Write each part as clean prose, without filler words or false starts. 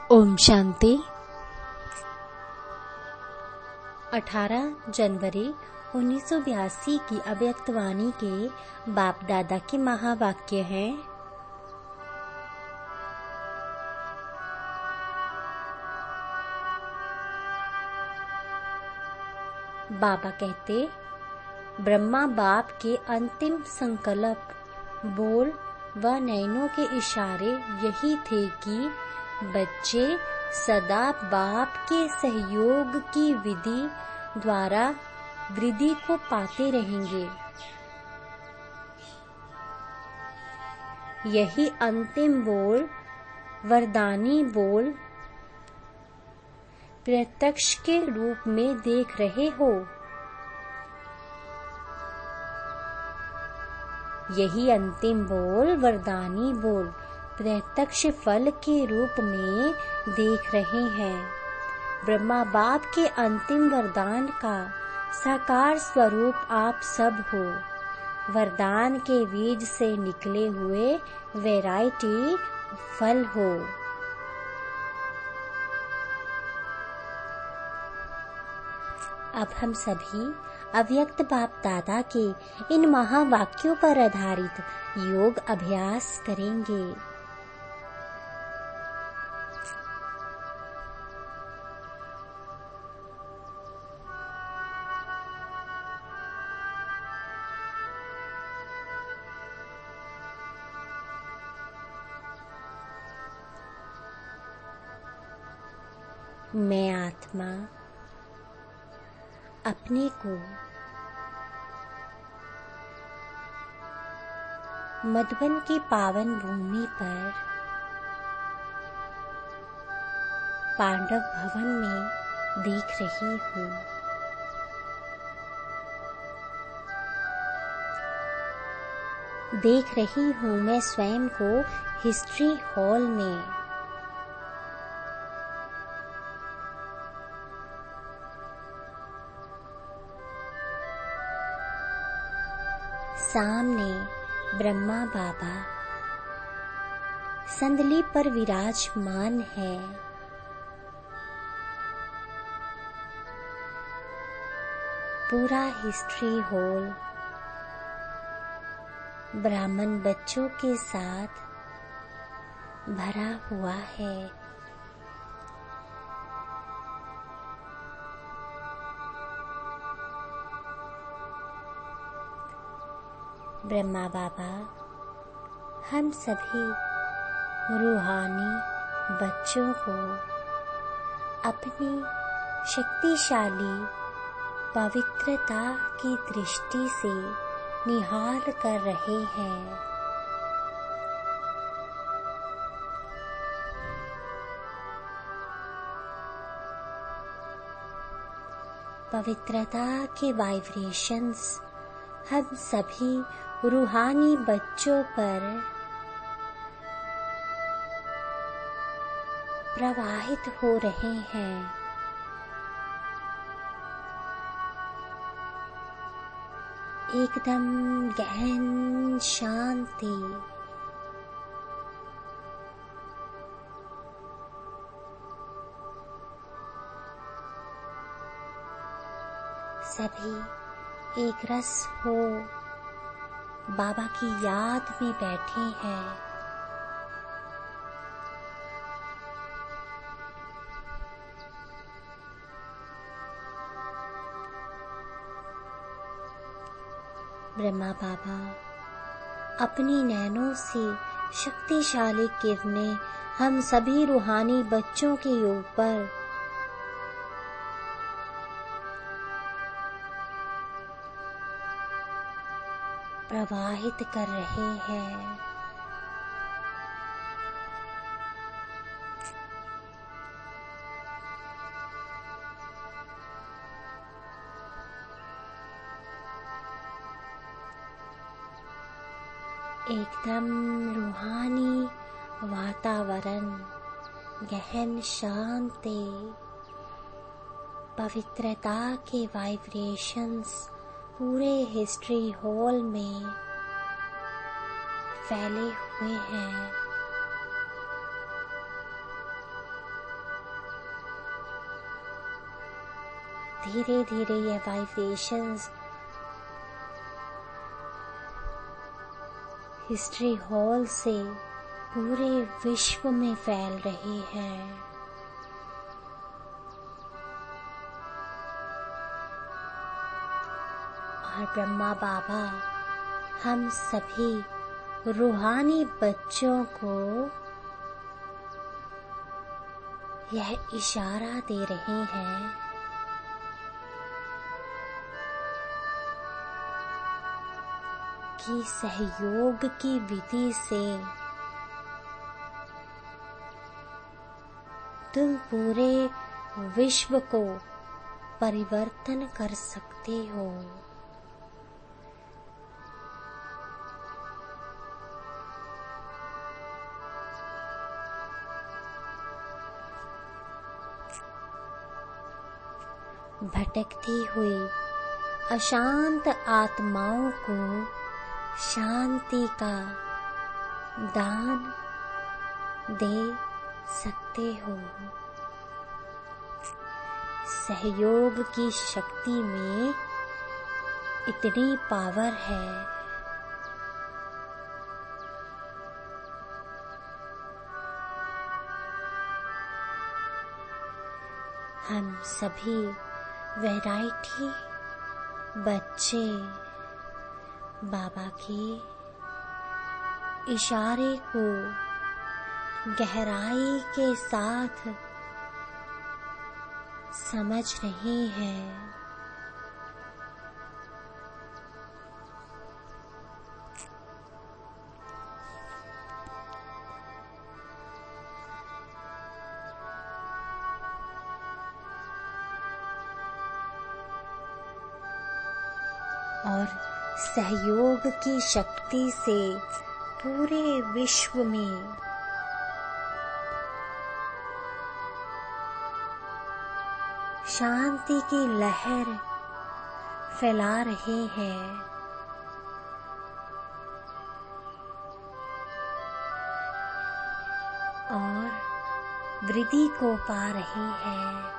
ओम शांति। 18 जनवरी 1982 की अव्यक्तवाणी के बाप दादा के महावाक्य हैं। बाबा कहते, ब्रह्मा बाप के अंतिम संकल्प, बोल व नयनों के इशारे यही थे कि बच्चे सदा बाप के सहयोग की विधि द्वारा वृद्धि को पाते रहेंगे। यही अंतिम बोल, वरदानी बोल प्रत्यक्ष के रूप में देख रहे हो। यही अंतिम बोल, वरदानी बोल प्रत्यक्ष फल के रूप में देख रहे हैं। ब्रह्मा बाप के अंतिम वरदान का साकार स्वरूप आप सब हो। वरदान के बीज से निकले हुए वैरायटी फल हो। अब हम सभी अव्यक्त बाप दादा के इन महावाक्यों पर आधारित योग अभ्यास करेंगे। मैं आत्मा अपने को मधुबन की पावन भूमि पर पांडव भवन में देख रही हूँ। देख रही हूँ मैं स्वयं को हिस्ट्री हॉल में। सामने ब्रह्मा बाबा संदली पर विराजमान है। पूरा हिस्ट्री हॉल ब्राह्मण बच्चों के साथ भरा हुआ है। ब्रह्मा बाबा हम सभी रूहानी बच्चों को अपनी शक्तिशाली पवित्रता की दृष्टि से निहाल कर रहे हैं। पवित्रता के वाइब्रेशंस हम सभी रूहानी बच्चों पर प्रवाहित हो रहे हैं। एकदम गहन शांति। सभी एक रस हो बाबा की याद में बैठे हैं। ब्रह्मा बाबा अपनी नैनों से शक्तिशाली किरणें हम सभी रूहानी बच्चों के ऊपर प्रवाहित कर रहे हैं। एकदम रूहानी वातावरण, गहन शांति, पवित्रता के वाइब्रेशंस पूरे हिस्ट्री हॉल में फैले हुए हैं। धीरे धीरे यह वाइब्रेशंस हिस्ट्री हॉल से पूरे विश्व में फैल रही है। और ब्रह्मा बाबा हम सभी रूहानी बच्चों को यह इशारा दे रहे हैं कि सहयोग की विधि से तुम पूरे विश्व को परिवर्तन कर सकते हो। भटकती हुई अशांत आत्माओं को शांति का दान दे सकते हो। सहयोग की शक्ति में इतनी पावर है। हम सभी वैरायटी बच्चे बाबा के इशारे को गहराई के साथ समझ रहे हैं। और सहयोग की शक्ति से पूरे विश्व में शांति की लहर फैला रहे हैं। और वृद्धि को पा रहे हैं।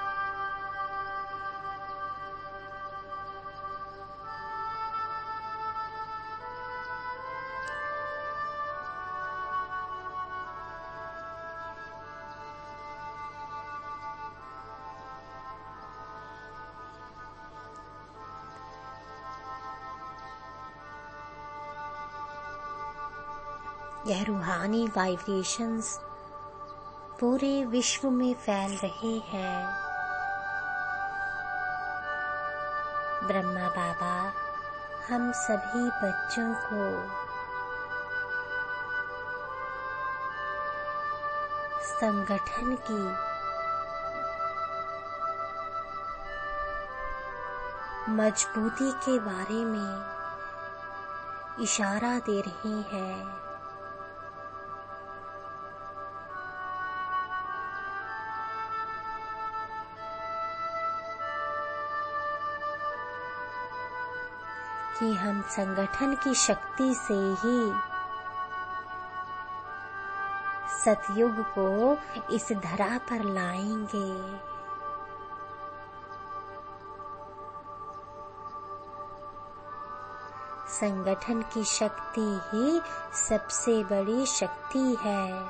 यह रूहानी वाइब्रेशंस पूरे विश्व में फैल रहे हैं। ब्रह्मा बाबा हम सभी बच्चों को संगठन की मजबूती के बारे में इशारा दे रहे हैं। कि हम संगठन की शक्ति से ही सतयुग को इस धरा पर लाएंगे। संगठन की शक्ति ही सबसे बड़ी शक्ति है।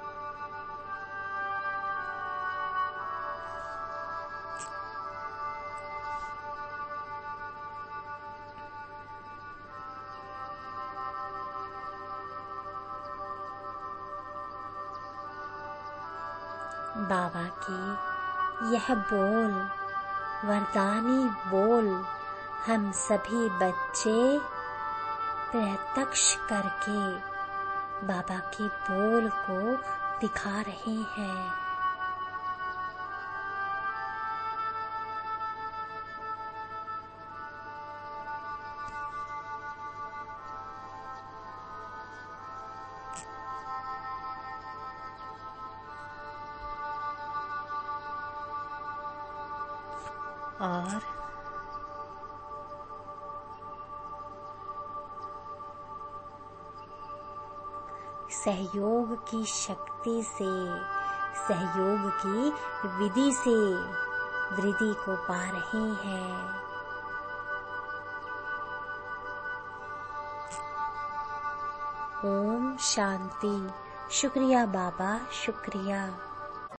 बाबा की यह बोल, वरदानी बोल हम सभी बच्चे प्रत्यक्ष करके बाबा के बोल को दिखा रहे हैं। और सहयोग की शक्ति से, सहयोग की विधि से वृद्धि को पा रहे हैं। ओम शांति। शुक्रिया बाबा, शुक्रिया।